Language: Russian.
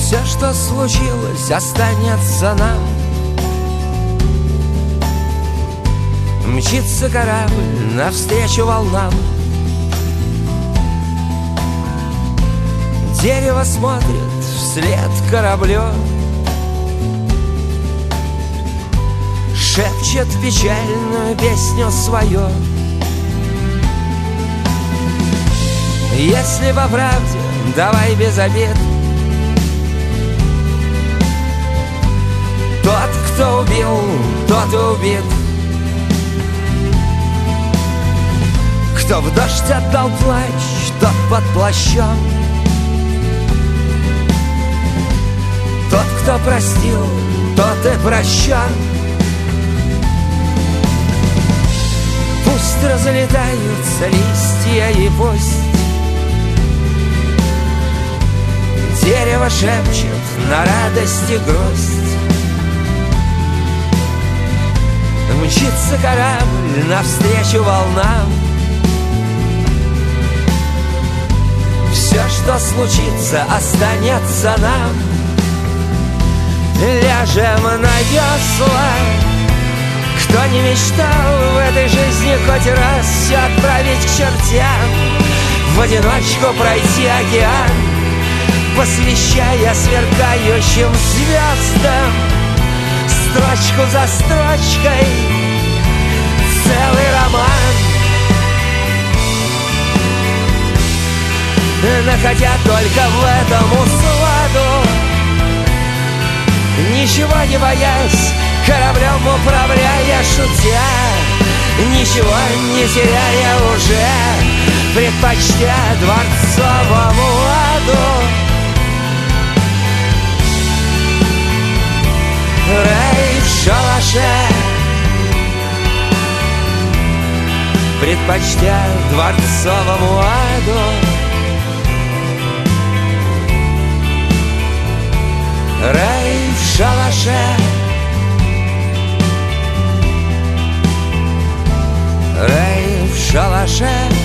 Все, что случилось, останется нам. Мчится корабль навстречу волнам. Дерево смотрит вслед кораблю, шепчет печальную песню свою. Если по правде, давай без обид. Тот, кто убил, тот и убит. Кто в дождь отдал плащ, тот под плащом. Тот, кто простил, тот и прощен. Пусть разлетаются листья и пусть дерево шепчет на радость и грусть. Мчится корабль навстречу волнам. Все, что случится, останется нам. Ляжем на весла. Кто не мечтал в этой жизни хоть раз все отправить к чертям, в одиночку пройти океан, посвящая сверкающим звездам, строчку за строчкой целый роман. Находя только в этом усладу, ничего не боясь, кораблем управляя, шутя, ничего не теряя уже, предпочтя дворцовому ладу. Рай в шалаше, предпочтя дворцовому аду. Рай в шалаше, рай в шалаше.